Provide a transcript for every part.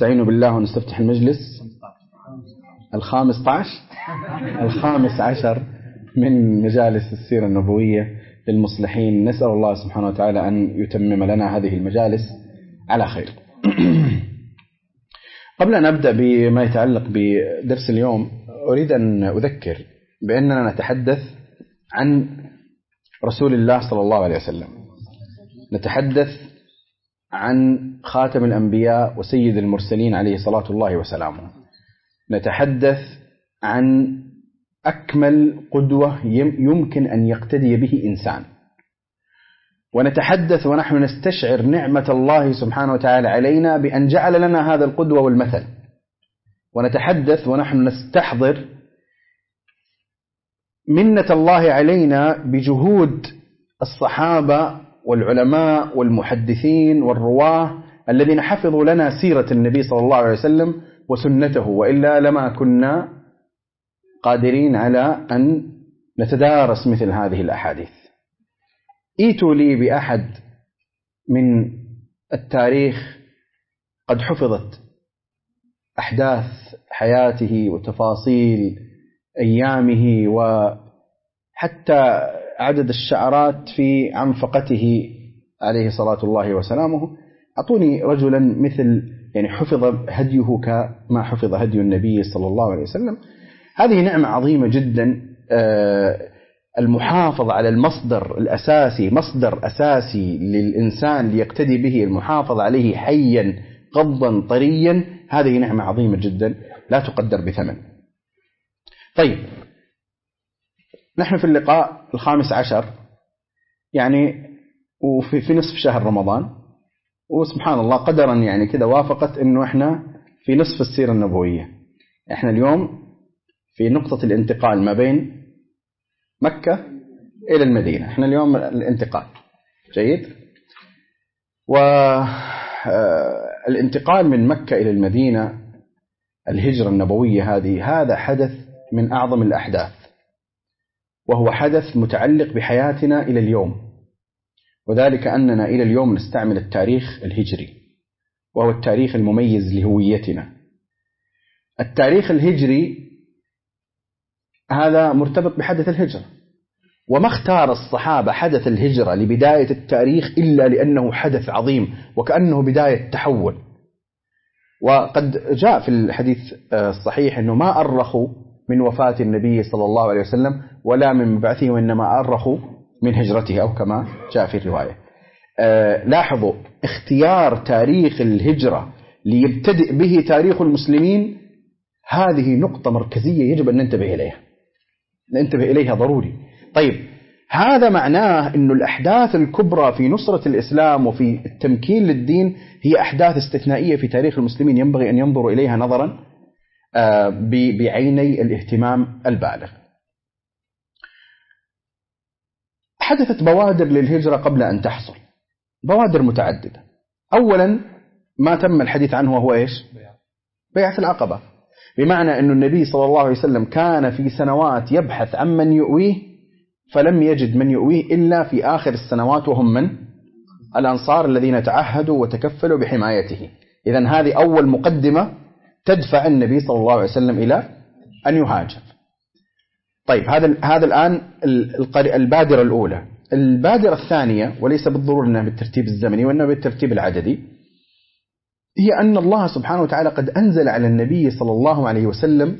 نستعين بالله ونستفتح المجلس 15 من مجالس السيرة النبوية للمصلحين. نسأل الله سبحانه وتعالى أن يتمم لنا هذه المجالس على خير. قبل أن أبدأ بما يتعلق بدرس اليوم، أريد أن أذكر بأننا نتحدث عن رسول الله صلى الله عليه وسلم، نتحدث عن خاتم الأنبياء وسيد المرسلين عليه صلاة الله وسلامه، نتحدث عن أكمل قدوة يمكن أن يقتدي به إنسان، ونتحدث ونحن نستشعر نعمة الله سبحانه وتعالى علينا بأن جعل لنا هذا القدوة والمثل، ونتحدث ونحن نستحضر منة الله علينا بجهود الصحابة والعلماء والمحدثين والرواه الذين حفظوا لنا سيرة النبي صلى الله عليه وسلم وسنته، وإلا لما كنا قادرين على أن نتدارس مثل هذه الأحاديث. ائتوا لي بأحد من التاريخ قد حفظت أحداث حياته وتفاصيل أيامه وحتى عدد الشعرات في عنفقته عليه صلاة الله وسلامه. أعطوني رجلا مثل حفظ هديه كما حفظ هدي النبي صلى الله عليه وسلم. هذه نعمة عظيمة جدا، المحافظة على المصدر الأساسي، مصدر أساسي للإنسان ليقتدي به، المحافظة عليه حيا غضا طريا، هذه نعمة عظيمة جدا لا تقدر بثمن. طيب، نحن في اللقاء 15 وفي نصف شهر رمضان، وسبحان الله قدرا كده وافقت انه احنا في نصف السيرة النبوية. احنا اليوم في نقطة الانتقال ما بين مكة إلى المدينة، احنا اليوم الانتقال جيد. والانتقال من مكة إلى المدينة، الهجرة النبوية هذا حدث من أعظم الأحداث، وهو حدث متعلق بحياتنا إلى اليوم، وذلك أننا إلى اليوم نستعمل التاريخ الهجري، وهو التاريخ المميز لهويتنا. التاريخ الهجري هذا مرتبط بحدث الهجرة، وما اختار الصحابة حدث الهجرة لبداية التاريخ إلا لأنه حدث عظيم وكأنه بداية تحول. وقد جاء في الحديث الصحيح أنه ما أرخوا من وفاة النبي صلى الله عليه وسلم ولا من مبعثه، وإنما أرخوا من هجرته، أو كما جاء في الرواية. لاحظوا اختيار تاريخ الهجرة ليبتدئ به تاريخ المسلمين، هذه نقطة مركزية يجب أن ننتبه إليها ضروري. طيب، هذا معناه أن الأحداث الكبرى في نصرة الإسلام وفي التمكين للدين هي أحداث استثنائية في تاريخ المسلمين، ينبغي أن ينظروا إليها نظرا بعيني الاهتمام البالغ. حدثت بوادر للهجرة قبل أن تحصل، بوادر متعددة. أولا ما تم الحديث عنه وهو إيش؟ بيعة العقبة، بمعنى أن النبي صلى الله عليه وسلم كان في سنوات يبحث عن من يؤويه، فلم يجد من يؤويه إلا في آخر السنوات، وهم من؟ الأنصار الذين تعهدوا وتكفلوا بحمايته. إذن هذه أول مقدمة تدفع النبي صلى الله عليه وسلم إلى أن يهاجر. طيب، هذا الآن البادرة الأولى. البادرة الثانية، وليس بالضرورة أنها بالترتيب الزمني وإنها بالترتيب العددي، هي أن الله سبحانه وتعالى قد أنزل على النبي صلى الله عليه وسلم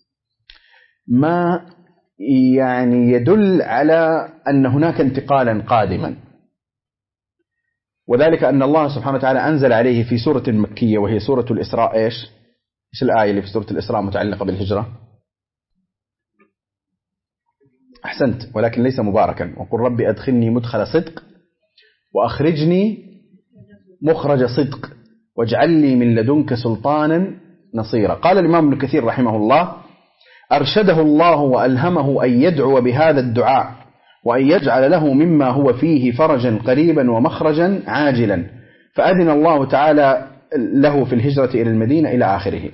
ما يدل على أن هناك انتقالا قادما، وذلك أن الله سبحانه وتعالى أنزل عليه في سورة مكية وهي سورة الإسراء. إيش الآية اللي في سورة الإسراء متعلقة بالهجرة؟ أحسنت، ولكن ليس مباركا. وقل ربي أدخلني مدخل صدق وأخرجني مخرج صدق واجعل لي من لدنك سلطانا نصيرا. قال الإمام ابن كثير رحمه الله: أرشده الله وألهمه أن يدعو بهذا الدعاء وأن يجعل له مما هو فيه فرجا قريبا ومخرجا عاجلا، فأذن الله تعالى له في الهجرة إلى المدينة إلى آخره.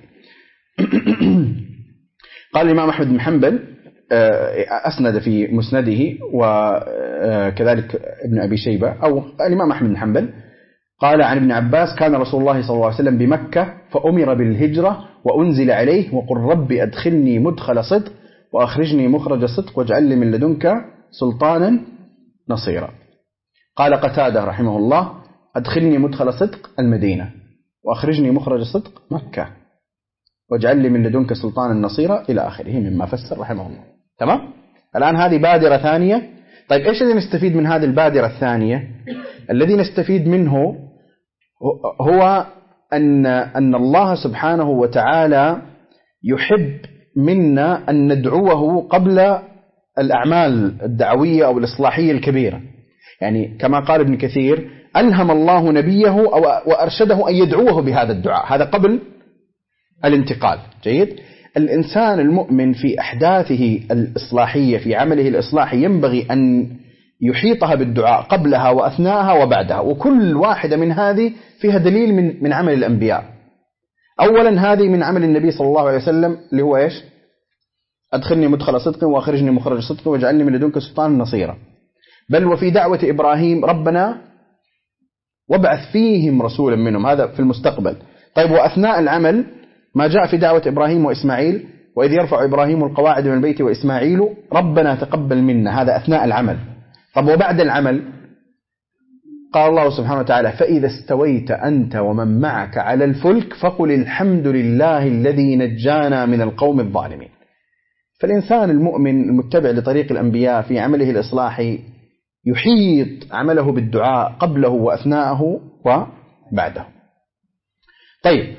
قال الإمام أحمد بن حنبل أسند في مسنده، وكذلك ابن أبي شيبة، أو الإمام أحمد بن حنبل قال عن ابن عباس: كان رسول الله صلى الله عليه وسلم بمكة فأمر بالهجرة وأنزل عليه: وقل رب أدخلني مدخل صدق وأخرجني مخرج صدق واجعل لي من لدنك سلطانا نصيرا. قال قتادة رحمه الله: أدخلني مدخل صدق المدينة وأخرجني مخرج صدق مكة واجعل لي من لدنك سلطانا نصيرا إلى آخره مما فسر رحمه الله. تمام؟ الآن هذه بادرة ثانية. طيب إيش الذي نستفيد من هذه البادرة الثانية؟ الذي نستفيد منه هو أن الله سبحانه وتعالى يحب منا أن ندعوه قبل الأعمال الدعوية أو الإصلاحية الكبيرة. يعني كما قال ابن كثير: ألهم الله نبيه وأرشده أن يدعوه بهذا الدعاء، هذا قبل الانتقال. جيد؟ الإنسان المؤمن في أحداثه الإصلاحية في عمله الإصلاحي ينبغي أن يحيطها بالدعاء قبلها وأثناءها وبعدها، وكل واحدة من هذه فيها دليل من عمل الأنبياء. أولا هذه من عمل النبي صلى الله عليه وسلم اللي هو إيش؟ أدخلني مدخل صدق وأخرجني مخرج صدق واجعلني من لدنك سلطانا نصيرا. بل وفي دعوة إبراهيم: ربنا وابعث فيهم رسولا منهم، هذا في المستقبل. طيب وأثناء العمل ما جاء في دعوة إبراهيم وإسماعيل: وإذ يرفع إبراهيم القواعد من البيت وإسماعيل ربنا تقبل منا، هذا أثناء العمل. طب وبعد العمل قال الله سبحانه وتعالى: فإذا استويت أنت ومن معك على الفلك فقل الحمد لله الذي نجانا من القوم الظالمين. فالإنسان المؤمن المتبع لطريق الأنبياء في عمله الإصلاحي يحيط عمله بالدعاء قبله وأثناءه وبعده. طيب،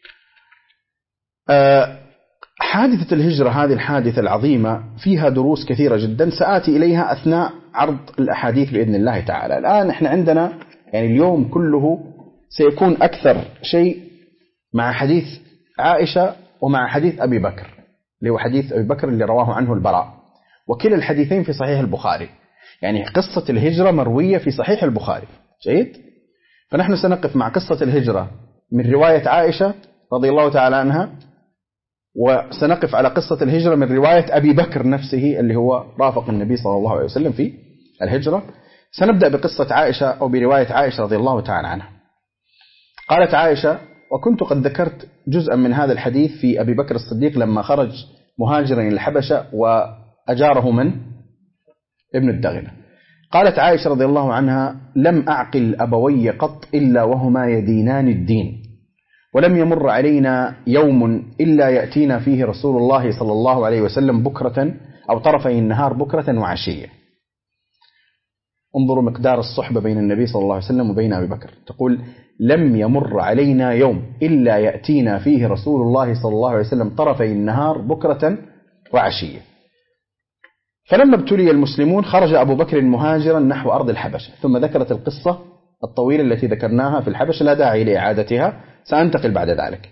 حادثة الهجرة هذه الحادثة العظيمة فيها دروس كثيرة جدا سآتي إليها أثناء عرض الأحاديث بإذن الله تعالى. الآن إحنا عندنا يعني اليوم كله سيكون أكثر شيء مع حديث عائشة ومع حديث أبي بكر، اللي هو حديث أبي بكر اللي رواه عنه البراء، وكلا الحديثين في صحيح البخاري. يعني قصة الهجرة مروية في صحيح البخاري. جيد؟ فنحن سنقف مع قصة الهجرة من رواية عائشة رضي الله تعالى عنها، وسنقف على قصة الهجرة من رواية أبي بكر نفسه اللي هو رافق النبي صلى الله عليه وسلم في الهجرة. سنبدأ بقصة عائشة أو برواية عائشة رضي الله تعالى عنها. قالت عائشة: وكنت قد ذكرت جزءا من هذا الحديث في أبي بكر الصديق لما خرج مهاجرا إلى الحبشة وأجاره من ابن الدغنة. قالت عائشة رضي الله عنها: لم أعقل أبوي قط إلا وهما يدينان الدين، ولم يمر علينا يوم إلا يأتينا فيه رسول الله صلى الله عليه وسلم بكرة أو طرفي النهار بكرة وعشية. انظروا مقدار الصحبة بين النبي صلى الله عليه وسلم وبين أبي بكر. تقول: لم يمر علينا يوم إلا يأتينا فيه رسول الله صلى الله عليه وسلم طرفي النهار بكرة وعشية. فلما ابتلي المسلمون خرج أبو بكر مهاجرا نحو أرض الحبشة. ثم ذكرت القصة الطويلة التي ذكرناها في الحبشة، لا داعي لإعادتها، سأنتقل بعد ذلك.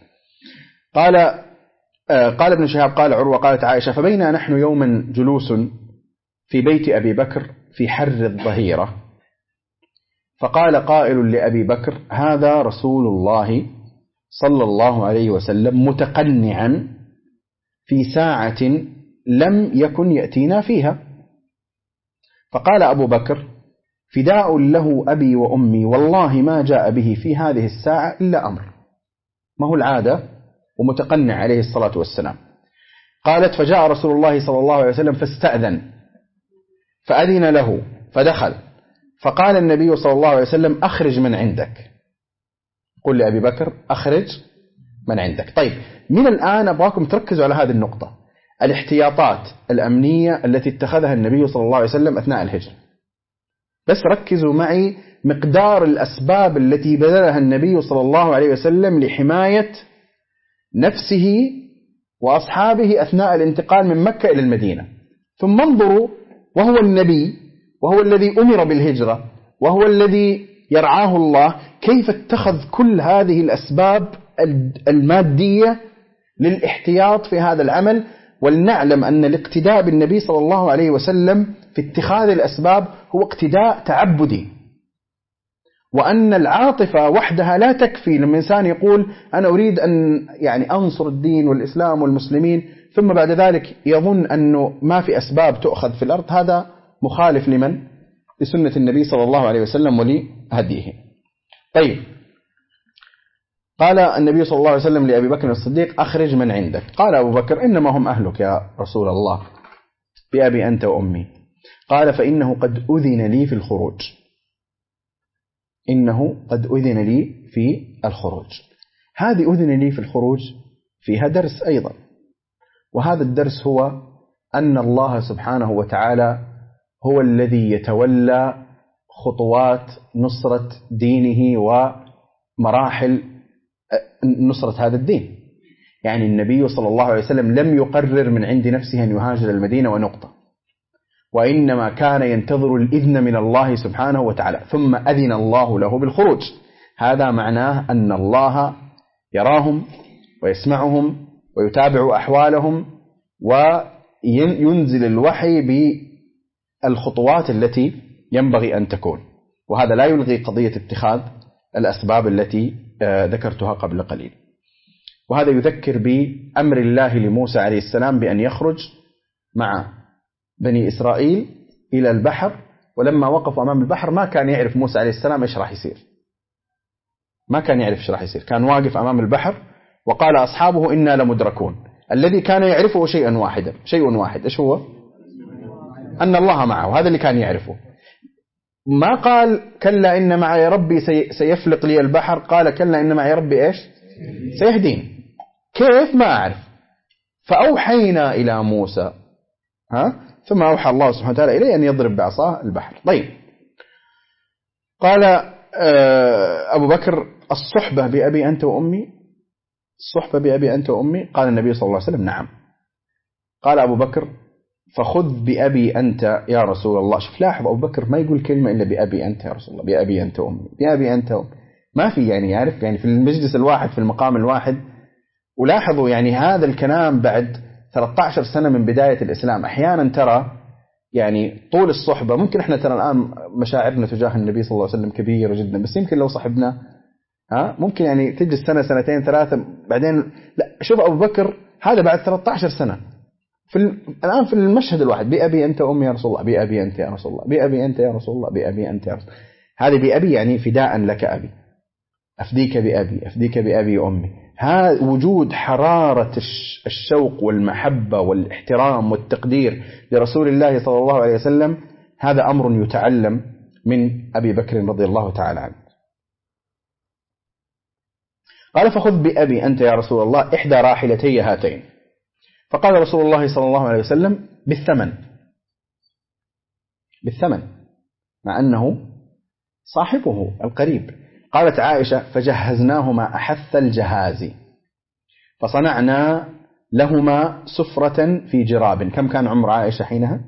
قال ابن شهاب قال عروة قالت عائشة: فبينا نحن يوما جلوس في بيت أبي بكر في حر الظهيرة، فقال قائل لأبي بكر: هذا رسول الله صلى الله عليه وسلم متقنعا في ساعة لم يكن يأتينا فيها. فقال أبو بكر: فداء له أبي وأمي، والله ما جاء به في هذه الساعة إلا أمر، ما هو العادة، ومتقنع عليه الصلاة والسلام. قالت: فجاء رسول الله صلى الله عليه وسلم فاستأذن فأذن له فدخل، فقال النبي صلى الله عليه وسلم: أخرج من عندك. قل لأبي بكر: أخرج من عندك. طيب، من الآن أبغاكم تركزوا على هذه النقطة، الاحتياطات الأمنية التي اتخذها النبي صلى الله عليه وسلم أثناء الهجرة. بس ركزوا معي مقدار الأسباب التي بذلها النبي صلى الله عليه وسلم لحماية نفسه وأصحابه أثناء الانتقال من مكة إلى المدينة. ثم انظروا، وهو النبي وهو الذي أمر بالهجرة وهو الذي يرعاه الله، كيف اتخذ كل هذه الأسباب المادية للاحتياط في هذا العمل. ولنعلم أن الاقتداء بالنبي صلى الله عليه وسلم في اتخاذ الأسباب هو اقتداء تعبدي، وأن العاطفة وحدها لا تكفي. لما إنسان يقول أنا أريد أن يعني أنصر الدين والإسلام والمسلمين ثم بعد ذلك يظن أنه ما في أسباب تؤخذ في الأرض، هذا مخالف لمن؟ لسنة النبي صلى الله عليه وسلم ولهديه. طيب، قال النبي صلى الله عليه وسلم لأبي بكر الصديق: أخرج من عندك. قال أبو بكر: إنما هم أهلك يا رسول الله، بأبي أنت وأمي. قال: فإنه قد أذن لي في الخروج. إنه قد أذن لي في الخروج. هذه أذن لي في الخروج فيها درس أيضا، وهذا الدرس هو أن الله سبحانه وتعالى هو الذي يتولى خطوات نصرة دينه ومراحل نصرة هذا الدين. يعني النبي صلى الله عليه وسلم لم يقرر من عند نفسه أن يهاجر المدينة ونقطة، وإنما كان ينتظر الإذن من الله سبحانه وتعالى، ثم أذن الله له بالخروج. هذا معناه أن الله يراهم ويسمعهم ويتابع أحوالهم وينزل الوحي بالخطوات التي ينبغي أن تكون. وهذا لا يلغي قضية اتخاذ الأسباب التي ذكرتها قبل قليل. وهذا يذكر بأمر الله لموسى عليه السلام بأن يخرج مع بني إسرائيل إلى البحر، ولما وقفوا أمام البحر ما كان يعرف موسى عليه السلام إيش راح يصير، ما كان يعرف إيش راح يصير، كان واقف أمام البحر وقال أصحابه: إنا لمدركون. الذي كان يعرفه شيء واحد، إيش هو؟ أن الله معه، هذا اللي كان يعرفه. ما قال كلا إن معي ربي سيفلق لي البحر، قال كلا إن معي ربي إيش؟ سيهدين. كيف؟ ما أعرف. فأوحينا إلى موسى، ثم أوحى الله سبحانه وتعالى إليه أن يضرب بعصاه البحر. طيب، قال أبو بكر: الصحبة بأبي أنت وأمي، الصحبة بأبي أنت وأمي. قال النبي صلى الله عليه وسلم: نعم. قال أبو بكر: فخذ بأبي أنت يا رسول الله. شوف، لاحظ أبو بكر ما يقول كلمة إلا بأبي أنت يا رسول الله، بأبي أنت وأمي، بأبي أنت وأمي. ما في يعني يعرف يعني في المجلس الواحد في المقام الواحد. ولاحظوا يعني هذا الكلام بعد 13 سنة من بداية الإسلام. أحيانا ترى يعني طول الصحبة، ممكن احنا ترى الآن مشاعرنا تجاه النبي صلى الله عليه وسلم كبيرة جدا، بس يمكن لو صحبنا ممكن يعني تجلس سنة سنتين ثلاثة بعدين لا. شوف أبو بكر هذا بعد 13 سنة الآن في المشهد الواحد: بأبي أنت وأمي يا رسول الله، بأبي أنت يا رسول الله، بأبي أنت يا رسول الله، بأبي أنت يا رسول الله. هذه بأبي يعني فداء لك أبي، أفديك بأبي، أفديك بأبي وأمي. هذا وجود حرارة الشوق والمحبة والاحترام والتقدير لرسول الله صلى الله عليه وسلم. هذا أمر يتعلم من أبي بكر رضي الله تعالى عنه. قال: فخذ بأبي أنت يا رسول الله إحدى راحلتي هاتين. فقال رسول الله صلى الله عليه وسلم: بالثمن، مع أنه صاحبه القريب. قالت عائشة: فجهزناهما أحث الجهاز، فصنعنا لهما سفرة في جراب. كم كان عمر عائشة حينها؟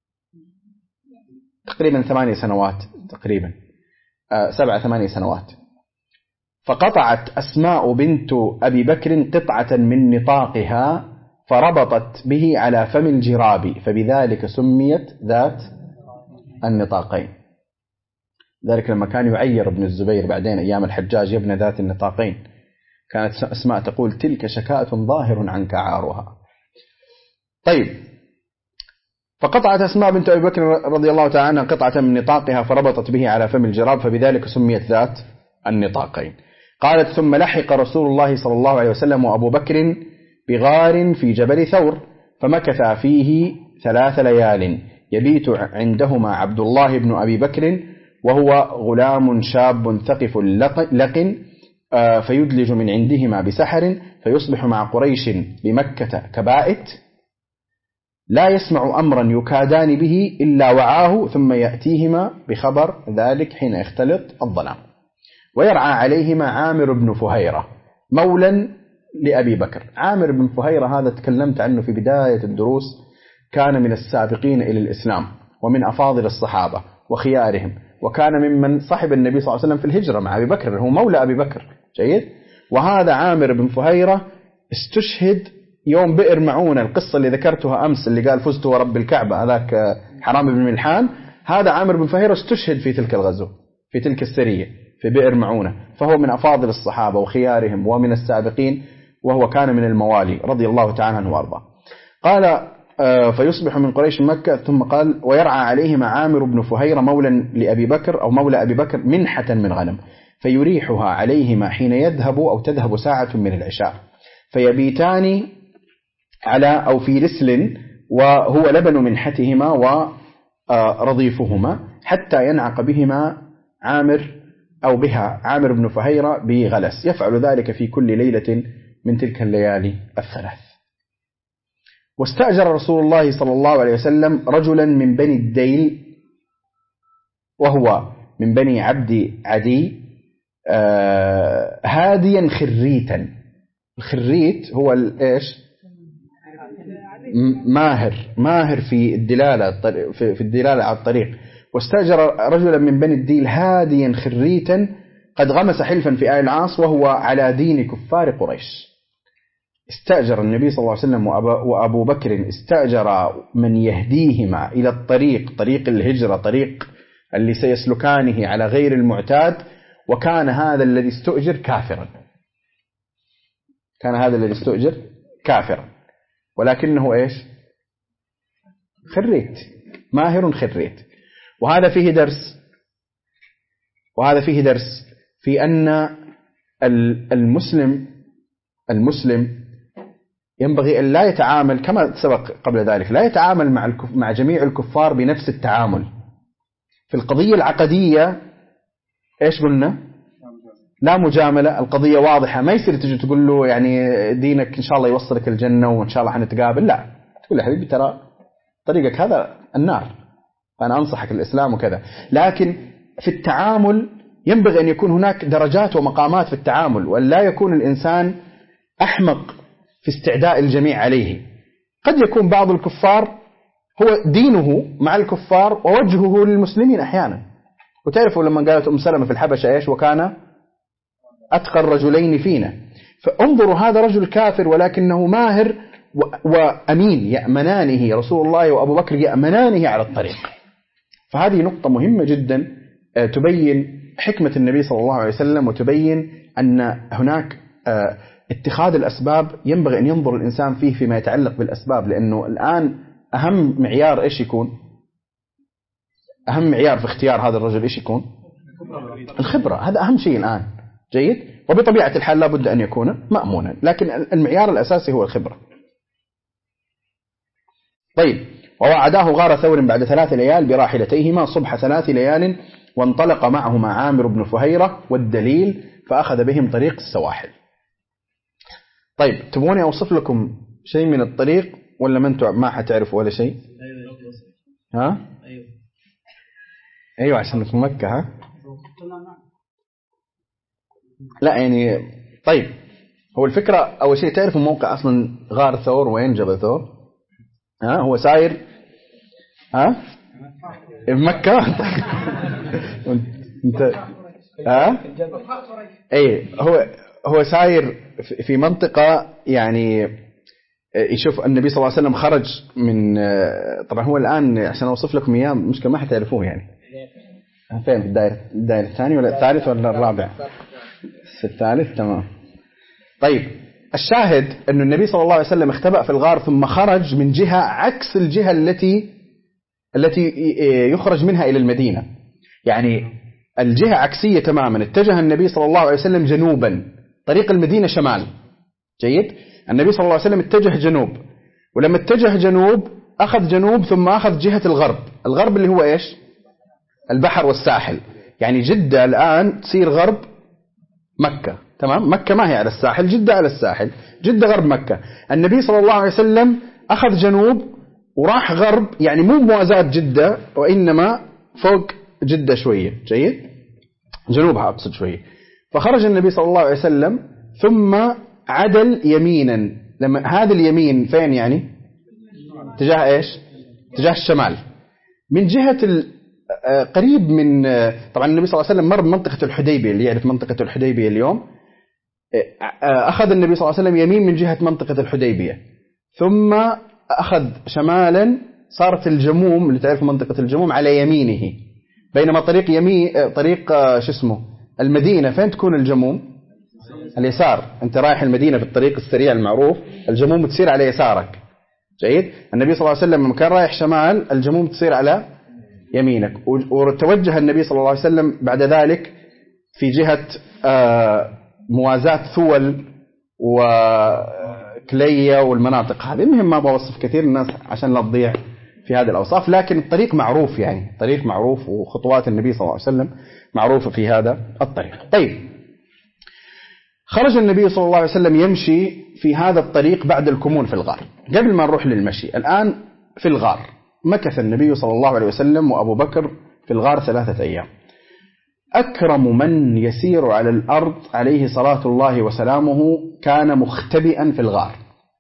تقريبا 8 سنوات، تقريبا 7-8 سنوات. فقطعت أسماء بنت أبي بكر قطعة من نطاقها فربطت به على فم الجراب، فبذلك سميت ذات النطاقين. ذلك لما كان يعير ابن الزبير بعدين أيام الحجاج: يا ابن ذات النطاقين، كانت أسماء تقول: تلك شكاة ظاهر عنك عارها. طيب، فقطعت أسماء بنت أبي بكر رضي الله تعالى عنها قطعة من نطاقها فربطت به على فم الجراب، فبذلك سميت ذات النطاقين. قالت: ثم لحق رسول الله صلى الله عليه وسلم وأبو بكر بغار في جبل ثور، فمكث فيه 3 ليال، يبيت عندهما عبد الله بن أبي بكر وهو غلام شاب ثقف لقن، فيدلج من عندهما بسحر، فيصبح مع قريش بمكة كبائت، لا يسمع أمرا يكادان به إلا وعاه، ثم يأتيهما بخبر ذلك حين يختلط الظلام. ويرعى عليهما عامر بن فهيرة مولا لأبي بكر. عامر بن فهيرة هذا تكلمت عنه في بداية الدروس، كان من السابقين إلى الإسلام ومن أفاضل الصحابة وخيارهم، وكان ممن صحب النبي صلى الله عليه وسلم في الهجرة مع أبي بكر، هو مولى أبي بكر. جيد. وهذا عامر بن فهيرة استشهد يوم بئر معونة، القصة اللي ذكرتها أمس اللي قال: فزت ورب الكعبة، هذاك حرام بن ملحان. هذا عامر بن فهيرة استشهد في تلك الغزو، في تلك السرية في بئر معونة، فهو من أفاضل الصحابة وخيارهم ومن السابقين، وهو كان من الموالي رضي الله تعالى عنه وارضاه. قال: فيصبح من قريش مكة. ثم قال: ويرعى عليهما عامر بن فهيرة مولا لأبي بكر أو مولى أبي بكر منحة من غنم، فيريحها عليهما حين يذهب أو تذهب ساعة من العشاء، فيبيتان على أو في رسل وهو لبن منحتهما ورضيفهما حتى ينعق بهما عامر أو بها عامر بن فهيرة بغلس، يفعل ذلك في كل ليلة من تلك الليالي الثلاث. واستأجر رسول الله صلى الله عليه وسلم رجلا من بني الديل وهو من بني عبد عدي هاديا خريتا. الخريت هو إيش؟ ماهر في الدلالة على الطريق. واستأجر رجلا من بني الديل هاديا خريتا قد غمس حلفا في آل العاص وهو على دين كفار قريش. استأجر النبي صلى الله عليه وسلم وأبو بكر استأجر من يهديهما إلى الطريق، طريق الهجرة، طريق اللي سيسلكانه على غير المعتاد. وكان هذا الذي استؤجر كافرا، كان هذا الذي استؤجر كافرا، ولكنه إيش؟ خريت، ماهر خريت. وهذا فيه درس في أن المسلم ينبغي أن لا يتعامل كما سبق قبل ذلك، لا يتعامل مع جميع الكفار بنفس التعامل. في القضية العقدية إيش قلنا؟ لا مجاملة، القضية واضحة، ما يصير تجي تقول له يعني دينك إن شاء الله يوصلك الجنة وإن شاء الله حنتقابل، لا، تقول له حبيبي ترى طريقك هذا النار، أنا أنصحك الإسلام وكذا. لكن في التعامل ينبغي أن يكون هناك درجات ومقامات في التعامل، ولا يكون الإنسان أحمق في استعداء الجميع عليه. قد يكون بعض الكفار هو دينه مع الكفار ووجهه للمسلمين أحيانا. وتعرفوا لما قالت سلمة في الحبشة إيش؟ وكان أتقى الرجلين فينا. فانظروا، هذا رجل كافر ولكنه ماهر وأمين، يأمنانه رسول الله وأبو بكر يأمنانه على الطريق. فهذه نقطة مهمة جدا تبين حكمة النبي صلى الله عليه وسلم، وتبين أن هناك اتخاذ الأسباب ينبغي أن ينظر الإنسان فيه فيما يتعلق بالأسباب. لأنه الآن أهم معيار إيش يكون؟ أهم معيار في اختيار هذا الرجل إيش يكون؟ الخبرة. هذا أهم شيء الآن. جيد. وبطبيعة الحال لا بد أن يكون مأمونا، لكن المعيار الأساسي هو الخبرة. طيب. ووعداه غار ثور بعد 3 ليال براحلتيهما صبح 3 ليال، وانطلق معهما عامر بن فهيرة والدليل فأخذ بهم طريق السواحل. طيب، تبغوني أوصف لكم شيء من الطريق ولا ما حتعرفوا ولا شيء؟ ها؟ أيوة عشان في مكة. ها؟ لا يعني طيب، هو الفكرة أول شيء تعرفوا موقع أصلا غار ثور وين جبل ثور؟ ها؟ هو ساير في مكة. انت اي هو ساير في منطقة، يعني يشوف النبي صلى الله عليه وسلم خرج من، طبعا هو الآن عشان أوصف لكم إياه مشكلة ما حتعرفوه يعني. فين؟ في الدائرة الثانية ولا الثالث ولا الرابع؟ في الثالث. تمام. طيب، الشاهد أن النبي صلى الله عليه وسلم اختبأ في الغار ثم خرج من جهة عكس الجهة التي يخرج منها إلى المدينة، يعني الجهة عكسية تماما. اتجه النبي صلى الله عليه وسلم جنوبا، طريق المدينة شمال. جيد. النبي صلى الله عليه وسلم اتجه جنوب، ولما اتجه جنوب أخذ جنوب ثم أخذ جهة الغرب اللي هو إيش؟ البحر والساحل. يعني جدة الآن تصير غرب مكة. تمام. مكة ما هي على الساحل، جدة على الساحل، جدة غرب مكة. النبي صلى الله عليه وسلم أخذ جنوب وراح غرب، يعني مو موازاة جدة وإنما فوق جدة شوية. جيد. جنوبها أقصد شوية. فخرج النبي صلى الله عليه وسلم ثم عدل يمينا. لما هذا اليمين فين يعني؟ تجاه إيش؟ تجاه الشمال، من جهة قريب من، طبعا النبي صلى الله عليه وسلم مر بمنطقة الحديبية، اللي يعرف منطقة الحديبية اليوم، أخذ النبي صلى الله عليه وسلم يمين من جهة منطقة الحديبية، ثم أخذ شمالا، صارت الجموم اللي تعرف منطقة الجموم على يمينه، بينما طريق المدينة فين تكون الجموم؟ اليسار. أنت رايح المدينة في الطريق السريع المعروف، الجموم تصير على يسارك. جيد. النبي صلى الله عليه وسلم لما كان رايح شمال الجموم تصير على يمينك. وتوجه النبي صلى الله عليه وسلم بعد ذلك في جهة موازاة ثول وكلية والمناطق هذه. المهم ما بوصف كثير الناس عشان لا تضيع في هذه الأوصاف، لكن الطريق معروف، يعني طريق معروف، وخطوات النبي صلى الله عليه وسلم معروفة في هذا الطريق. طيب، خرج النبي صلى الله عليه وسلم يمشي في هذا الطريق بعد الكمون في الغار. قبل ما نروح للمشي الآن في الغار، مكث النبي صلى الله عليه وسلم وأبو بكر في الغار 3 أيام. أكرم من يسير على الأرض عليه صلاة الله وسلامه كان مختبئا في الغار.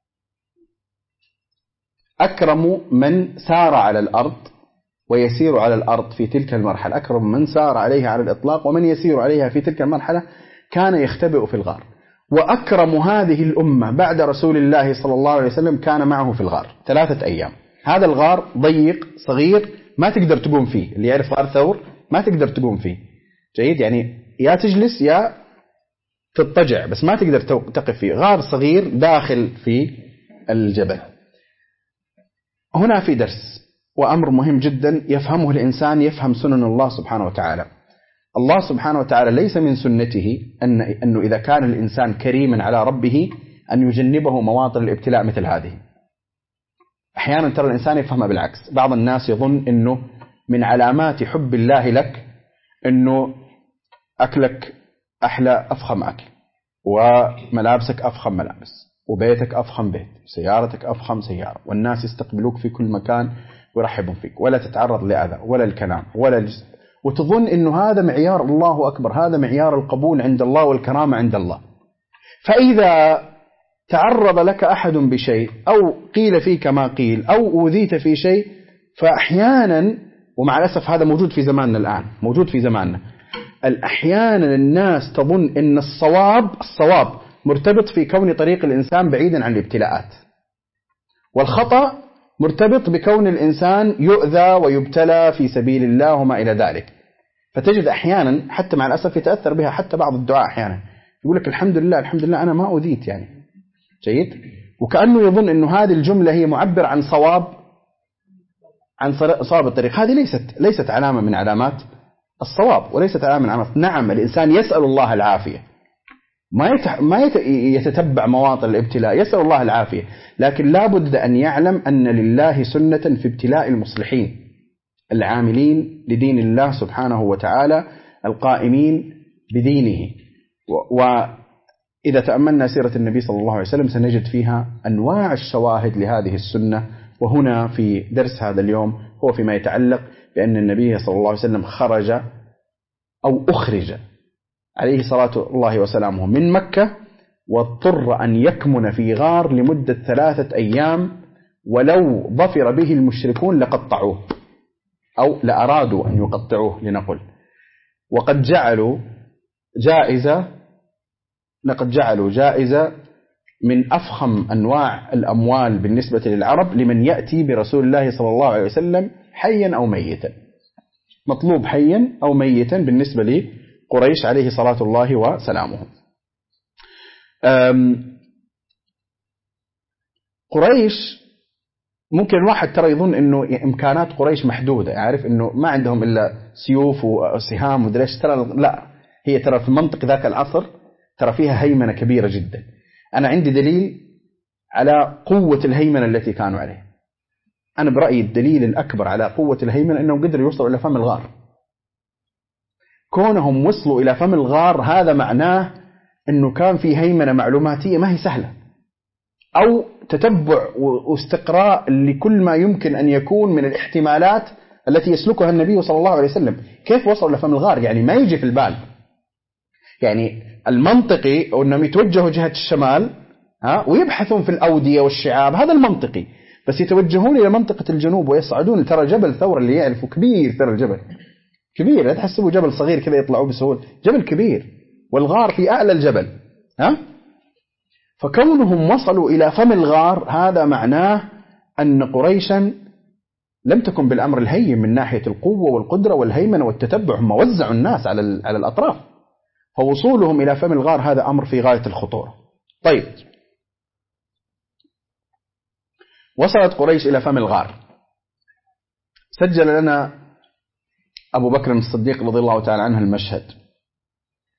أكرم من سار على الأرض ويسير على الأرض في تلك المرحلة، أكرم من سار عليها على الإطلاق ومن يسير عليها في تلك المرحلة كان يختبئ في الغار. وأكرم هذه الأمة بعد رسول الله صلى الله عليه وسلم كان معه في الغار 3 أيام. هذا الغار ضيق صغير ما تقدر تقوم فيه، اللي يعرف غار ثور ما تقدر تقوم فيه، جيد، يعني يا تجلس يا تضطجع، بس ما تقدر تقف فيه. غار صغير داخل في الجبل. هنا في درس وأمر مهم جدا يفهمه الإنسان، يفهم سنن الله سبحانه وتعالى. الله سبحانه وتعالى ليس من سنته أنه إذا كان الإنسان كريما على ربه أن يجنبه مواطن الابتلاء مثل هذه. أحيانا ترى الإنسان يفهمها بالعكس. بعض الناس يظن أنه من علامات حب الله لك أنه أكلك أحلى أفخم أكل، وملابسك أفخم ملابس، وبيتك أفخم بيت، سيارتك أفخم سيارة، والناس يستقبلوك في كل مكان ويرحبون فيك، ولا تتعرض لأذى ولا الكلام ولا الجسد، وتظن أنه هذا معيار الله أكبر، هذا معيار القبول عند الله والكرامة عند الله. فإذا تعرض لك أحد بشيء أو قيل فيك ما قيل أو أوذيت في شيء، فأحيانا، ومع الأسف هذا موجود في زماننا الآن، موجود في زماننا، أحيانا الناس تظن أن الصواب مرتبط في كون طريق الإنسان بعيدا عن الابتلاءات، والخطأ مرتبط بكون الإنسان يؤذى ويبتلى في سبيل الله وما إلى ذلك. فتجد أحيانا حتى مع الأسف يتأثر بها حتى بعض الدعاء، أحيانا يقول لك الحمد لله الحمد لله أنا ما أوذيت، يعني جيد، وكأنه يظن أنه هذه الجملة هي معبر عن صواب الطريق. هذه ليست علامة من علامات الصواب، وليست علامة من علامات. نعم الإنسان يسأل الله العافية، ما يتتبع مواطن الابتلاء، يسأل الله العافية، لكن لا بد أن يعلم أن لله سنة في ابتلاء المصلحين العاملين لدين الله سبحانه وتعالى القائمين بدينه. وإذا تأملنا سيرة النبي صلى الله عليه وسلم سنجد فيها أنواع الشواهد لهذه السنة. وهنا في درس هذا اليوم هو فيما يتعلق بأن النبي صلى الله عليه وسلم خرج أو أخرج عليه صلاة الله وسلامه من مكة، واضطر أن يكمن في غار لمدة 3 أيام، ولو ظفر به المشركون لقطعوه أو لأرادوا أن يقطعوه لنقل. وقد جعلوا جائزة من أفخم أنواع الأموال بالنسبة للعرب لمن يأتي برسول الله صلى الله عليه وسلم حيا أو ميتا، مطلوب حيا أو ميتا بالنسبة لقريش عليه صلاة الله وسلامه. قريش ممكن الواحد ترى يظن أنه إمكانات قريش محدودة، يعرف أنه ما عندهم إلا سيوف وسهام ودريش، ترى لا، هي ترى في منطق ذاك العصر ترى فيها هيمنة كبيرة جدا. أنا عندي دليل على قوة الهيمنة التي كانوا عليها. أنا برأيي الدليل الأكبر على قوة الهيمنة أنهم قدروا يوصلوا إلى فم الغار. كونهم وصلوا إلى فم الغار هذا معناه أنه كان في هيمنة معلوماتية ما هي سهلة، أو تتبع واستقراء لكل ما يمكن أن يكون من الاحتمالات التي يسلكها النبي صلى الله عليه وسلم. كيف وصلوا إلى فم الغار؟ يعني ما يجي في البال. يعني المنطقي أنهم يتوجهوا جهة الشمال ويبحثون في الأودية والشعاب، هذا المنطقي، بس يتوجهون إلى منطقة الجنوب ويصعدون. ترى جبل ثور اللي يعرفوا كبير، ترى الجبل كبير، لا تحسبوا جبل صغير كذا يطلعوا بسهولة، جبل كبير، والغار في أعلى الجبل. فكونهم وصلوا إلى فم الغار هذا معناه أن قريشا لم تكن بالأمر الهين من ناحية القوة والقدرة والهيمنة والتتبع، هم وزعوا الناس على الأطراف، فوصولهم إلى فم الغار هذا أمر في غاية الخطورة. طيب، وصلت قريش إلى فم الغار. سجل لنا أبو بكر الصديق رضي الله تعالى عنه المشهد.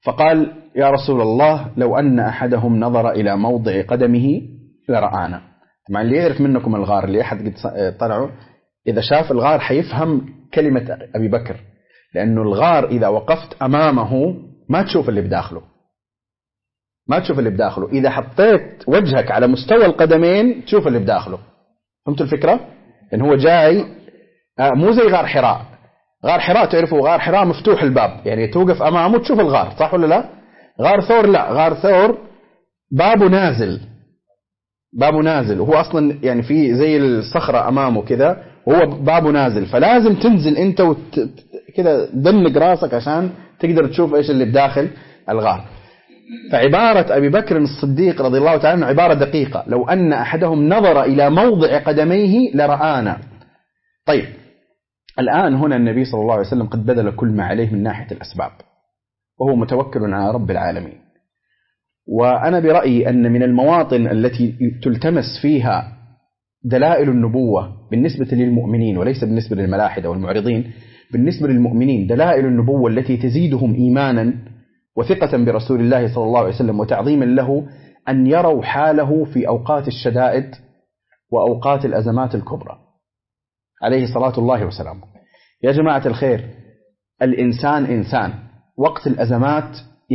فقال يا رسول الله لو أن أحدهم نظر إلى موضع قدمه لرآنا. مع اللي يعرف منكم الغار، اللي أحد قد طلعوا، إذا شاف الغار حيفهم كلمة أبي بكر، لأنه الغار إذا وقفت أمامه ما تشوف اللي بداخله، ما تشوف اللي بداخله. إذا حطيت وجهك على مستوى القدمين تشوف اللي بداخله. فهمتوا الفكرة؟ إن هو جاي مو زي غار حراء. غار حراء تعرفوا غار حراء مفتوح الباب، يعني توقف أمامه تشوف الغار، صح ولا لا؟ غار ثور لا، غار ثور بابه نازل، بابه نازل، وهو أصلا يعني في زي الصخرة أمامه كذا، وهو بابه نازل، فلازم تنزل أنت كذا دنق راسك عشان تقدر تشوف إيش اللي بداخل الغار. فعبارة أبي بكر الصديق رضي الله تعالى عنه عبارة دقيقة، لو أن أحدهم نظر إلى موضع قدميه لرآنا. طيب الآن هنا النبي صلى الله عليه وسلم قد بذل كل ما عليه من ناحية الأسباب، وهو متوكل على رب العالمين. وأنا برأيي أن من المواطن التي تلتمس فيها دلائل النبوة بالنسبة للمؤمنين وليس بالنسبة للملاحدة والمعرضين، بالنسبة للمؤمنين دلائل النبوة التي تزيدهم إيمانا وثقة برسول الله صلى الله عليه وسلم وتعظيما له، أن يروا حاله في أوقات الشدائد وأوقات الأزمات الكبرى عليه صلاة الله وسلامه. يا جماعة الخير، الإنسان إنسان، وقت الأزمات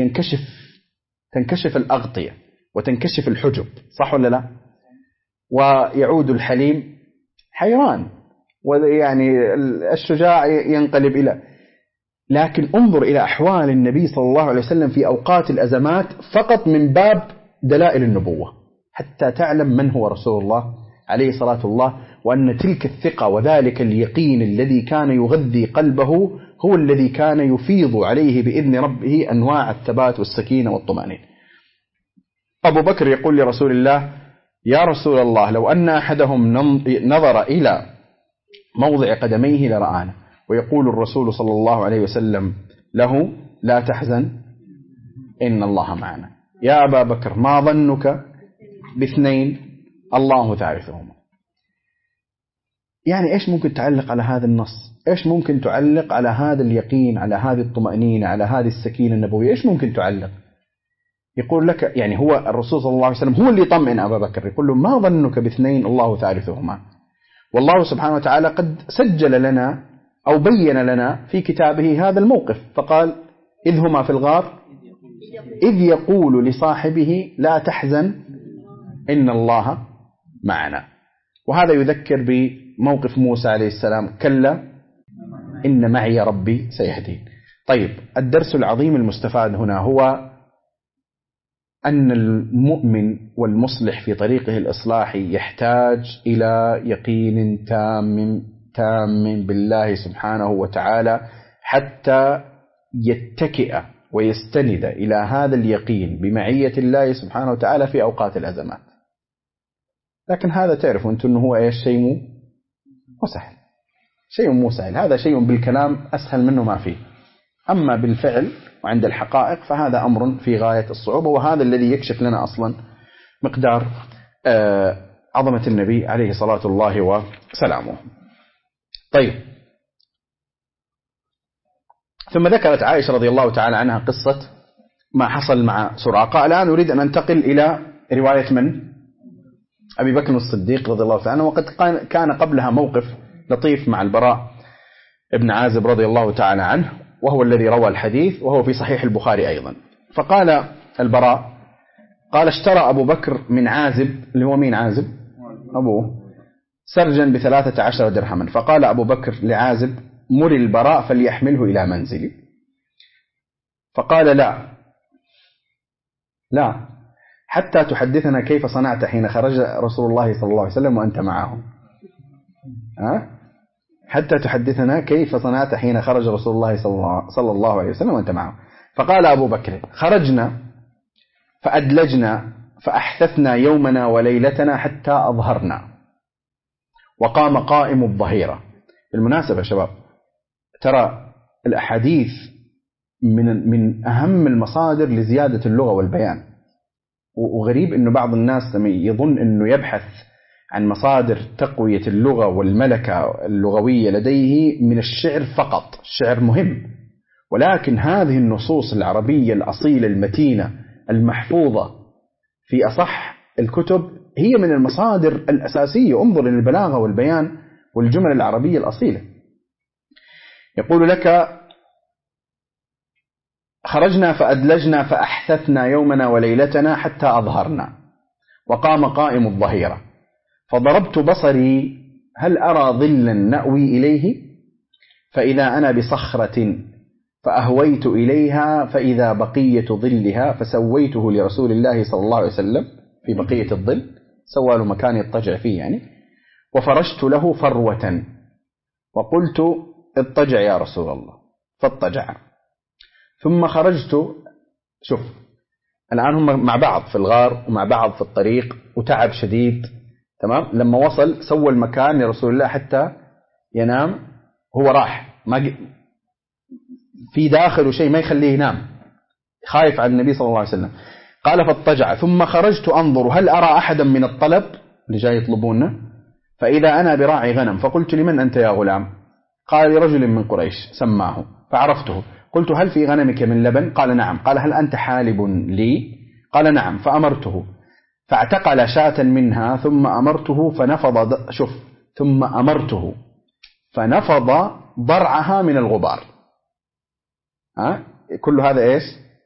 تنكشف الأغطية وتنكشف الحجب، صح ولا لا؟ ويعود الحليم حيران، ويعني الشجاع ينقلب إلى. لكن انظر إلى أحوال النبي صلى الله عليه وسلم في أوقات الأزمات فقط من باب دلائل النبوة، حتى تعلم من هو رسول الله عليه صلاة الله، وأن تلك الثقة وذلك اليقين الذي كان يغذي قلبه هو الذي كان يفيض عليه بإذن ربه أنواع الثبات والسكينة والطمأنينة. أبو بكر يقول لرسول الله يا رسول الله لو أن أحدهم نظر إلى موضع قدميه لرآنا. ويقول الرسول صلى الله عليه وسلم له لا تحزن إن الله معنا. يا أبا بكر ما ظنك باثنين الله ثالثهما. يعني إيش ممكن تعلق على هذا النص؟ إيش ممكن تعلق على هذا اليقين، على هذه الطمأنينة، على هذه السكينة النبوية؟ إيش ممكن تعلق؟ يقول لك يعني هو الرسول صلى الله عليه وسلم هو اللي يطمئن أبا بكر، يقول له ما ظنك باثنين الله ثالثهما. والله سبحانه وتعالى قد سجل لنا أو بين لنا في كتابه هذا الموقف، فقال إذ هما في الغار إذ يقول لصاحبه لا تحزن إن الله معنا. وهذا يذكر بموقف موسى عليه السلام كلا إن معي ربي سيهدين. طيب الدرس العظيم المستفاد هنا هو أن المؤمن والمصلح في طريقه الإصلاحي يحتاج إلى يقين تام بالله سبحانه وتعالى حتى يتكئ ويستند إلى هذا اليقين بمعية الله سبحانه وتعالى في أوقات الأزمات. لكن هذا تعرفوا أنتم أنه هو إيش؟ شيء مو سهل، شيء مو سهل. هذا شيء بالكلام أسهل منه ما فيه، أما بالفعل وعند الحقائق فهذا أمر في غاية الصعوبة. وهذا الذي يكشف لنا أصلا مقدار عظمة النبي عليه صلاة الله وسلامه. طيب ثم ذكرت عائشة رضي الله تعالى عنها قصة ما حصل مع سراقة. الآن أريد أن أنتقل إلى رواية من أبي بكر الصديق رضي الله تعالى عنه. وقد كان قبلها موقف لطيف مع البراء ابن عازب رضي الله تعالى عنه، وهو الذي روى الحديث، وهو في صحيح البخاري أيضا. فقال البراء قال اشترى أبو بكر من عازب، اللي هو مين عازب؟ أبوه، سرجا ب13 درهما. فقال أبو بكر لعازب مر البراء فليحمله إلى منزلي. فقال لا حتى تحدثنا كيف صنعت حين خرج رسول الله صلى الله عليه وسلم وأنت معه. حتى تحدثنا كيف صنعت حين خرج رسول الله صلى الله عليه وسلم وأنت معه. فقال أبو بكر خرجنا فأدلجنا فأحثثنا يومنا وليلتنا حتى أظهرنا، وقام قائم الظهيرة. بالمناسبة شباب، ترى الأحاديث من أهم المصادر لزيادة اللغة والبيان. وغريب أنه بعض الناس يظن أنه يبحث عن مصادر تقوية اللغة والملكة اللغوية لديه من الشعر فقط. الشعر مهم، ولكن هذه النصوص العربية الأصيلة المتينة المحفوظة في أصح الكتب هي من المصادر الأساسية. انظر إلى البلاغة والبيان والجمل العربية الأصيلة. يقول لك: خرجنا فأدلجنا فأحثثنا يومنا وليلتنا حتى أظهرنا، وقام قائم الظهيرة، فضربت بصري هل أرى ظلا نأوي إليه، فإذا أنا بصخرة فأهويت إليها فإذا بقية ظلها، فسويته لرسول الله صلى الله عليه وسلم في بقية الظل، سوى له مكان يضطجع فيه يعني، وفرشت له فروة وقلت: اضطجع يا رسول الله، فاضطجع. ثم خرجت. شوف الآن هم مع بعض في الغار ومع بعض في الطريق وتعب شديد، تمام. لما وصل سوى المكان لرسول الله حتى ينام، هو راح ما في داخل وشيء ما يخليه ينام، خايف على النبي صلى الله عليه وسلم. قال: فاضطجع. ثم خرجت أنظر هل أرى أحدا من الطلب اللي جاي يطلبونه، فإذا أنا براعي غنم، فقلت: لمن أنت يا غلام؟ قال: لرجل من قريش، سماه فعرفته. قلت: هل في غنمك من لبن؟ قال: نعم. قال: هل أنت حالب لي؟ قال: نعم. فأمرته فاعتقل شاة منها، ثم أمرته فنفض، شوف، ثم أمرته فنفض ضرعها من الغبار. كل هذا إيش؟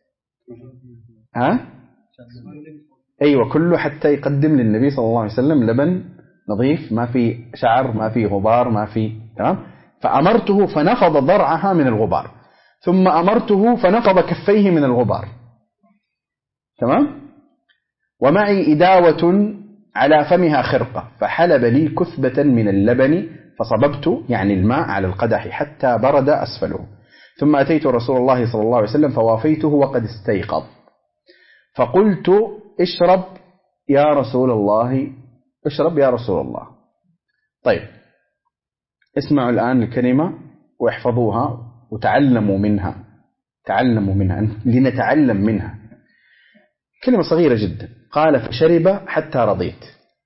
أيوة، كله حتى يقدم للنبي صلى الله عليه وسلم لبن نظيف، ما في شعر، ما في غبار، ما في، تمام. فأمرته فنفض ضرعها من الغبار، ثم أمرته فنفض كفيه من الغبار، تمام. ومعي إداوة على فمها خرقة، فحلب لي كثبة من اللبن، فصببت يعني الماء على القدح حتى برد أسفله، ثم أتيت رسول الله صلى الله عليه وسلم فوافيته وقد استيقظ، فقلت: اشرب يا رسول الله، اشرب يا رسول الله. طيب، اسمعوا الآن الكلمة واحفظوها وتعلموا منها، تعلموا منها لنتعلم منها. كلمة صغيرة جدا. قال: فشرب حتى رضيت.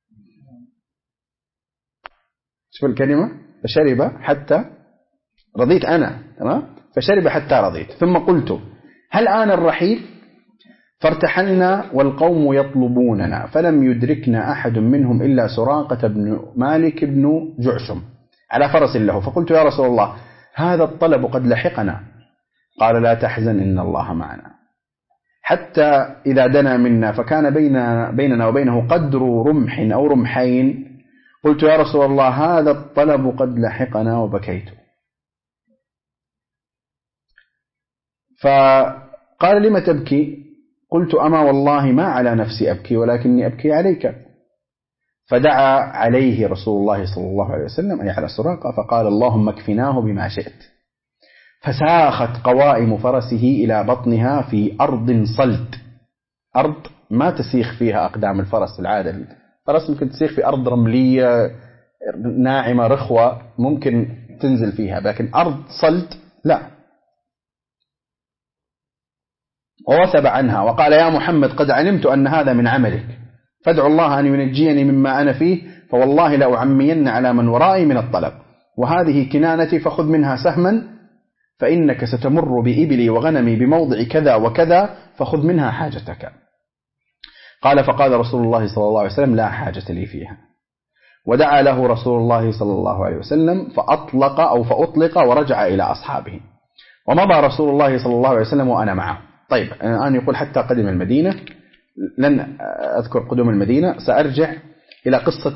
شوف الكلمة، فشرب حتى رضيت أنا، تمام. فشرب حتى رضيت. ثم قلت: هل آن الرحيل؟ فارتحلنا والقوم يطلبوننا، فلم يدركنا أحد منهم إلا سراقة بن مالك بن جعشم على فرس له، فقلت: يا رسول الله، هذا الطلب قد لحقنا. قال: لا تحزن إن الله معنا. حتى إذا دنا منا فكان بيننا وبينه قدر رمح أو رمحين، قلت: يا رسول الله، هذا الطلب قد لحقنا، وبكيت. فقال: لم تبكي؟ قلت: أما والله ما على نفسي أبكي، ولكني أبكي عليك. فدعا عليه رسول الله صلى الله عليه وسلم، أي على سراقة، فقال: اللهم اكفناه بما شئت. فساخت قوائم فرسه إلى بطنها في أرض صلد، أرض ما تسيخ فيها أقدام الفرس العادة، الفرس ممكن تسيخ في أرض رملية ناعمة رخوة ممكن تنزل فيها، لكن أرض صلد لا. ووثب عنها وقال: يا محمد، قد علمت أن هذا من عملك، فادعوا الله أن ينجيني مما أنا فيه، فوالله لأعمين على من ورائي من الطلب، وهذه كنانتي، فخذ منها سهما، فإنك ستمر بإبلي وغنمي بموضع كذا وكذا، فخذ منها حاجتك. قال: فقال رسول الله صلى الله عليه وسلم: لا حاجة لي فيها. ودعا له رسول الله صلى الله عليه وسلم فأطلق ورجع إلى أصحابه، ومضى رسول الله صلى الله عليه وسلم وأنا معه. طيب، الآن يقول: حتى قدم المدينة. لن أذكر قدوم المدينة، سأرجع إلى قصة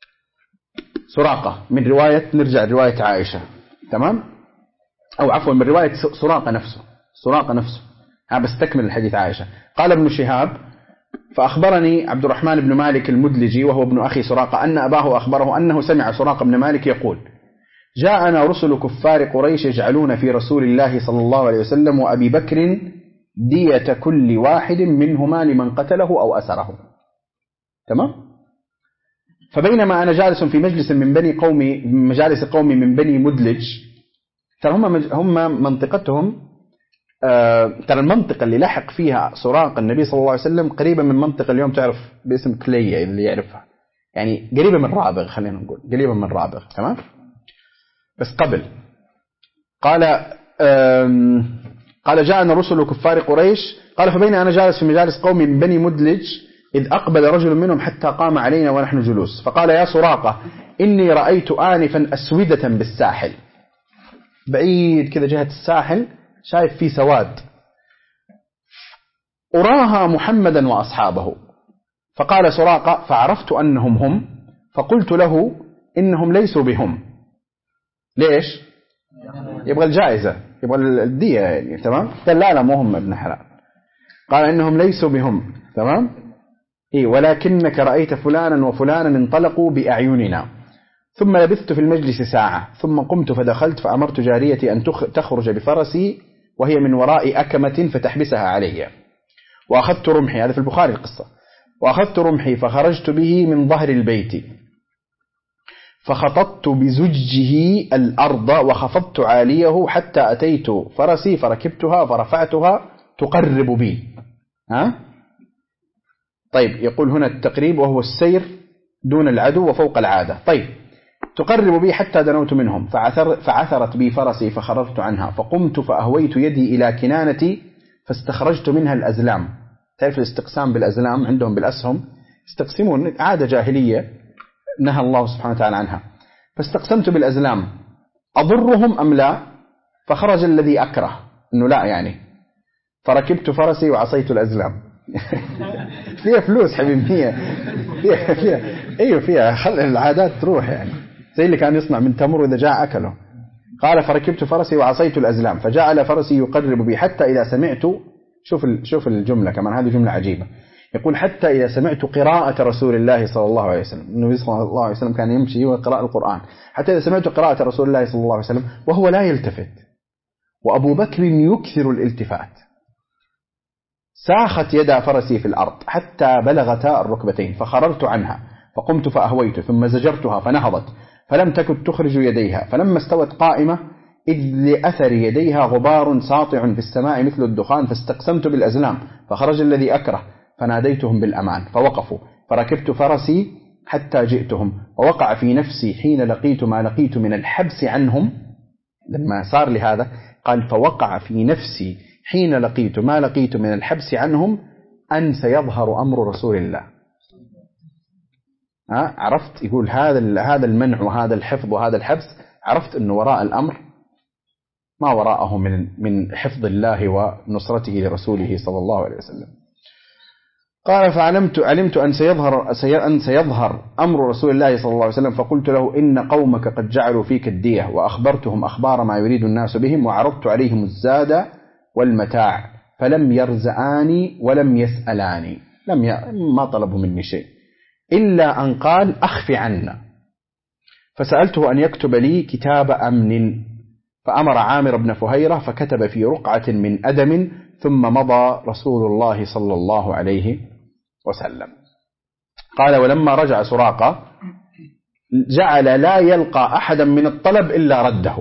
سراقة من رواية، نرجع رواية عائشة، تمام، أو عفوا من رواية سراقة نفسه. بستكمل الحديث عائشة. قال ابن شهاب: فأخبرني عبد الرحمن بن مالك المدلجي وهو ابن أخي سراقة أن أباه أخبره أنه سمع سراقة بن مالك يقول: جاءنا رسل كفار قريش يجعلون في رسول الله صلى الله عليه وسلم وأبي بكر دية كل واحد منهما لمن قتله أو أسره، تمام. فبينما أنا جالس في مجلس من مجالس قومي من بني مدلج، ترى هم منطقتهم، ترى المنطقة اللي لحق فيها سراق النبي صلى الله عليه وسلم قريبة من منطقة اليوم تعرف باسم كلية، اللي يعرفها يعني قريبة من رابغ، خلينا نقول قريبة من رابغ، تمام. بس قبل قال: قال جاءنا رسل كفار قريش قال فبين أنا جالس في مجالس قوم من بني مدلج إذ أقبل رجل منهم حتى قام علينا ونحن جلوس فقال يا سراقة إني رأيت آنفا أسودة بالساحل، بعيد كذا جهة الساحل شايف فيه سواد، أراها محمدا وأصحابه. فقال سراقة فعرفت أنهم هم، فقلت له إنهم ليسوا بهم. ليش؟ يبغى الجائزة، يبغى الدية يعني. تمام؟ قال لا مو هم ابن حلال. قال إنهم ليسوا بهم. تمام؟ إيه ولكنك رأيت فلانا وفلانا انطلقوا بأعيننا. ثم لبثت في المجلس ساعة ثم قمت فدخلت فأمرت جاريتي أن تخرج بفرسي وهي من وراء أكمة فتحبسها علي، وأخذت رمحي، هذا في البخاري القصة، وأخذت رمحي فخرجت به من ظهر البيت فخططت بزجه الأرض وخفضت عاليه حتى أتيت فرسي فركبتها فرفعتها تقرب بي. طيب يقول هنا التقريب وهو السير دون العدو وفوق العادة. طيب تقرب بي حتى دنوت منهم فعثرت بي فرسي فخرجت عنها فقمت فأهويت يدي إلى كنانتي فاستخرجت منها الأزلام. تعرف الاستقسام بالأزلام عندهم بالأسهم، يستقسمون عادة جاهلية نهى الله سبحانه وتعالى عنها. فاستقسمت بالأزلام أضرهم أم لا، فخرج الذي أكره أنه لا يعني، فركبت فرسي وعصيت الأزلام. فيها فلوس حبيبي، فيها أيوة فيها، خل العادات تروح يعني، زي اللي كان يصنع من تمر وإذا جاء أكله. قال فركبت فرسي وعصيت الأزلام فجعل فرسي يقرب بي حتى إذا سمعت، شوف الجملة كمان، هذه جملة عجيبة. يقول حتى إذا سمعت قراءة رسول الله صلى الله عليه وسلم، النبي صلى الله عليه وسلم كان يمشي ويقرأ القرآن، حتى إذا سمعت قراءة رسول الله صلى الله عليه وسلم وهو لا يلتفت وأبو بكر يكثر الالتفات، ساخت يدا فرسي في الأرض حتى بلغتا الركبتين فخررت عنها فقمت فأهويت ثم زجرتها فنهضت فلم تكن تخرج يديها، فلما استوت قائمة إذ لأثر يديها غبار ساطع في السماء مثل الدخان فاستقسمت بالأزلام فخرج الذي أكره فناديتهم بالأمان فوقفوا فركبت فرسي حتى جئتهم ووقع في نفسي حين لقيت ما لقيت من الحبس عنهم. لما صار لهذا قال فوقع في نفسي حين لقيت ما لقيت من الحبس عنهم أن سيظهر أمر رسول الله. عرفت؟ يقول هذا المنع وهذا الحفظ وهذا الحبس، عرفت أنه وراء الأمر ما وراءه من حفظ الله ونصرته لرسوله صلى الله عليه وسلم. قال علمت أن سيظهر أمر رسول الله صلى الله عليه وسلم فقلت له إن قومك قد جعلوا فيك الدية، وأخبرتهم أخبار ما يريد الناس بهم وعرضت عليهم الزاد والمتاع فلم يرزآني ولم يسألاني، ما طلبوا مني شيء إلا أن قال أخف عنا، فسألته أن يكتب لي كتاب أمن فأمر عامر بن فهيرة فكتب في رقعة من أدم ثم مضى رسول الله صلى الله عليه وسلم. قال ولما رجع سراقة جعل لا يلقى أحدا من الطلب إلا رده،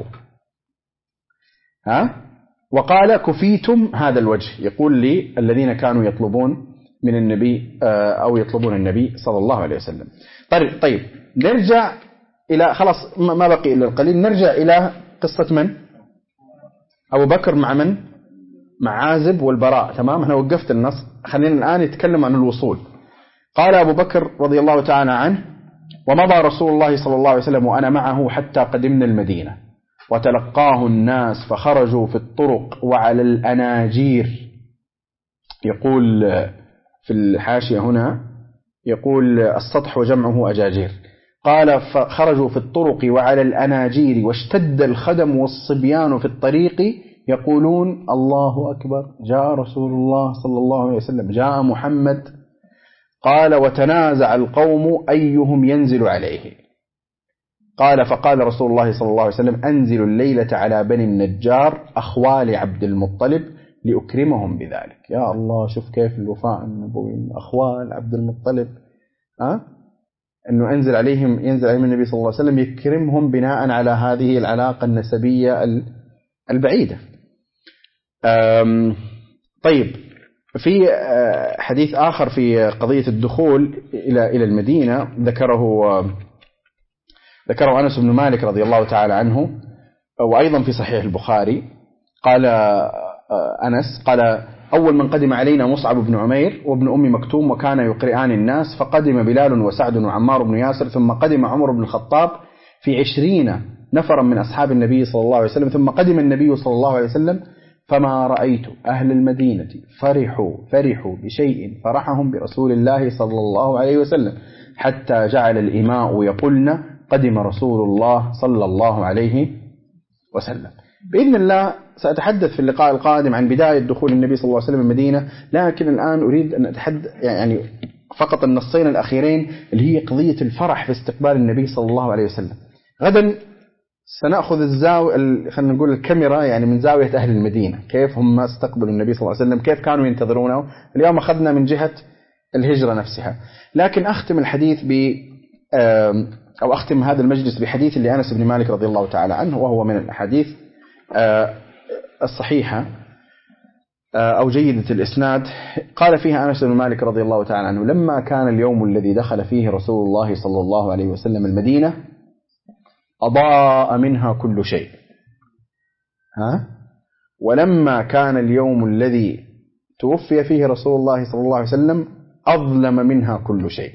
وقال كفيتم هذا الوجه، يقول لي الذين كانوا يطلبون من النبي أو يطلبون النبي صلى الله عليه وسلم. طيب نرجع إلى خلاص ما بقي إلا القليل، نرجع إلى قصة من؟ أبو بكر مع من؟ مع عازب والبراء. تمام، احنا وقفت النص، خلينا الآن نتكلم عن الوصول. قال أبو بكر رضي الله تعالى عنه ومضى رسول الله صلى الله عليه وسلم وأنا معه حتى قدمنا المدينة وتلقاه الناس فخرجوا في الطرق وعلى الأناجير. يقول في الحاشية هنا يقول السطح وجمعه أجاجير. قال فخرجوا في الطرق وعلى الأناجير واشتد الخدم والصبيان في الطريق يقولون الله أكبر، جاء رسول الله صلى الله عليه وسلم، جاء محمد. قال وتنازع القوم أيهم ينزل عليه. قال فقال رسول الله صلى الله عليه وسلم أنزل الليلة على بني النجار أخوال عبد المطلب لأكرمهم بذلك. يا الله، شوف كيف الوفاء النبوي، أخوال عبد المطلب، أنه ينزل عليهم النبي صلى الله عليه وسلم يكرمهم بناء على هذه العلاقة النسبية البعيدة. طيب، في حديث آخر في قضية الدخول إلى المدينة ذكره أنس بن مالك رضي الله تعالى عنه، وأيضا في صحيح البخاري. قال أنس قال أول من قدم علينا مصعب بن عمير وابن أم مكتوم وكان يقرئان الناس، فقدم بلال وسعد وعمار بن ياسر، ثم قدم عمر بن الخطاب في 20 نفرا من أصحاب النبي صلى الله عليه وسلم، ثم قدم النبي صلى الله عليه وسلم فما رأيت أهل المدينة فرحوا بشيء فرحهم برسول الله صلى الله عليه وسلم حتى جعل الإماء يقولن قدم رسول الله صلى الله عليه وسلم. بإذن الله سأتحدث في اللقاء القادم عن بداية دخول النبي صلى الله عليه وسلم المدينة، لكن الآن أريد أن أتحدث يعني فقط النصين الأخيرين اللي هي قضية الفرح في استقبال النبي صلى الله عليه وسلم. غدا سنأخذ خلينا نقول الكاميرا يعني من زاوية أهل المدينة، كيف هم استقبلوا النبي صلى الله عليه وسلم، كيف كانوا ينتظرونه. اليوم أخذنا من جهة الهجرة نفسها، لكن أختم الحديث أو أختم هذا المجلس بحديث لأنس بن مالك رضي الله تعالى عنه، وهو من الأحاديث الصحيحة أو جيدة الإسناد. قال فيها أنس بن مالك رضي الله تعالى عنه: لما كان اليوم الذي دخل فيه رسول الله صلى الله عليه وسلم المدينة أضاء منها كل شيء، ولما كان اليوم الذي توفي فيه رسول الله صلى الله عليه وسلم أظلم منها كل شيء.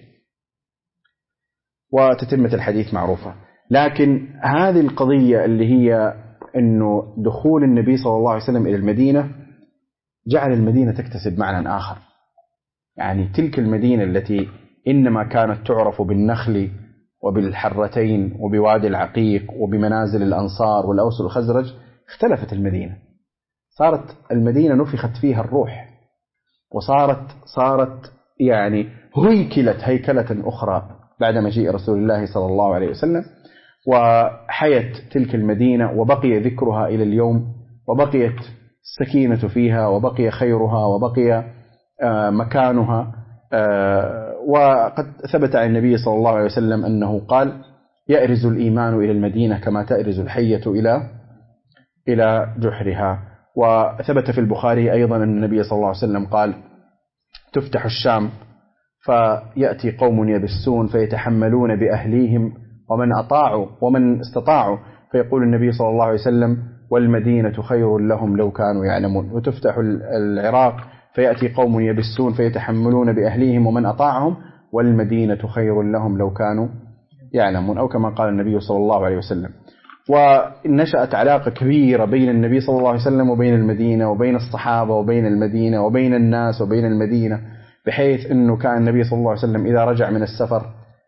وتتمة الحديث معروفة، لكن هذه القضية اللي هي أنه دخول النبي صلى الله عليه وسلم إلى المدينة جعل المدينة تكتسب معنى آخر. يعني تلك المدينة التي إنما كانت تعرف بالنخل وبالحرتين وبوادي العقيق وبمنازل الأنصار والأوس والخزرج، اختلفت المدينة، صارت المدينة نفخت فيها الروح، وصارت يعني هيكلت هيكلة أخرى بعد مجيء رسول الله صلى الله عليه وسلم، وحيت تلك المدينة وبقي ذكرها إلى اليوم، وبقيت السكينة فيها، وبقي خيرها، وبقي مكانها. وقد ثبت عن النبي صلى الله عليه وسلم أنه قال: يأرز الإيمان إلى المدينة كما تأرز الحية إلى جحرها. وثبت في البخاري أيضا أن النبي صلى الله عليه وسلم قال: تفتح الشام فيأتي قوم يبسون فيتحملون بأهليهم ومن أطاعوا ومن استطاعوا، فيقول النبي صلى الله عليه وسلم: والمدينة خير لهم لو كانوا يعلمون. وتفتح العراق فيأتي قوم يبسون فيتحملون بأهليهم ومن أطاعهم، والمدينة خير لهم لو كانوا يعلمون، أو كما قال النبي صلى الله عليه وسلم. ونشأت علاقة كبيرة بين النبي صلى الله عليه وسلم وبين المدينة، وبين الصحابة وبين المدينة، وبين الناس وبين المدينة، بحيث أنه كان النبي صلى الله عليه وسلم إذا رجع من السفر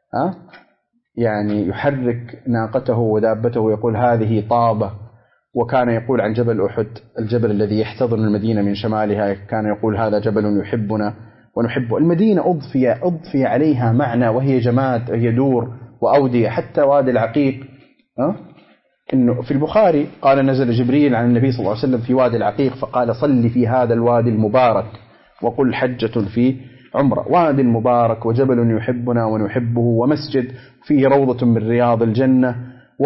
يعني يحرك ناقته ودابته ويقول: هذه طابة. وكان يقول عن جبل أحد الجبل الذي يحتضن المدينة من شمالها، كان يقول: هذا جبل يحبنا ونحبه. المدينة أضفي عليها معنى، وهي جماد، هي دور وأودية. حتى وادي العقيق إنه في البخاري قال: نزل جبريل عن النبي صلى الله عليه وسلم في وادي العقيق فقال: صل في هذا الوادي المبارك وقل حجة في عمرة. وادي مبارك وجبل يحبنا ونحبه، ومسجد فيه روضة من رياض الجنة،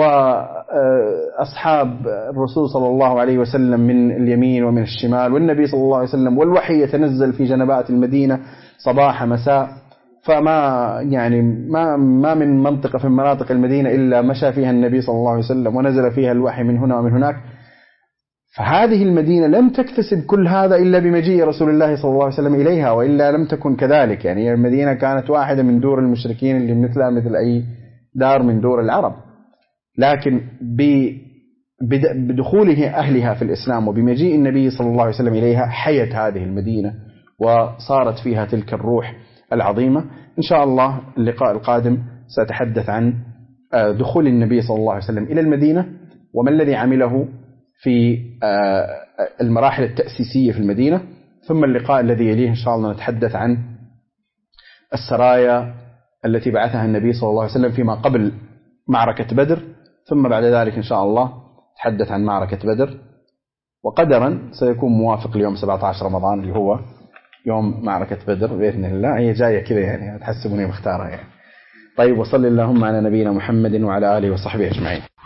وأصحاب الرسول صلى الله عليه وسلم من اليمين ومن الشمال، والنبي صلى الله عليه وسلم، والوحي يتنزل في جنبات المدينة صباح مساء. فما يعني ما من منطقة في مناطق المدينة إلا مشى فيها النبي صلى الله عليه وسلم ونزل فيها الوحي من هنا ومن هناك. فهذه المدينة لم تكتسب كل هذا إلا بمجيء رسول الله صلى الله عليه وسلم إليها، وإلا لم تكن كذلك. يعني المدينة كانت واحدة من دور المشركين اللي مثلها مثل أي دار من دور العرب، لكن بدخوله أهلها في الإسلام وبمجيء النبي صلى الله عليه وسلم إليها حيت هذه المدينة وصارت فيها تلك الروح العظيمة. إن شاء الله اللقاء القادم سأتحدث عن دخول النبي صلى الله عليه وسلم إلى المدينة وما الذي عمله في المراحل التأسيسية في المدينة. ثم اللقاء الذي يليه إن شاء الله نتحدث عن السرايا التي بعثها النبي صلى الله عليه وسلم فيما قبل معركة بدر، ثم بعد ذلك إن شاء الله نتحدث عن معركة بدر، وقدرا سيكون موافق اليوم 17 رمضان اللي هو يوم معركة بدر بإذن الله. هي جاية كذا يعني، تحسبوني مختارة يعني. طيب، وصل اللهم على نبينا محمد وعلى آله وصحبه أجمعين.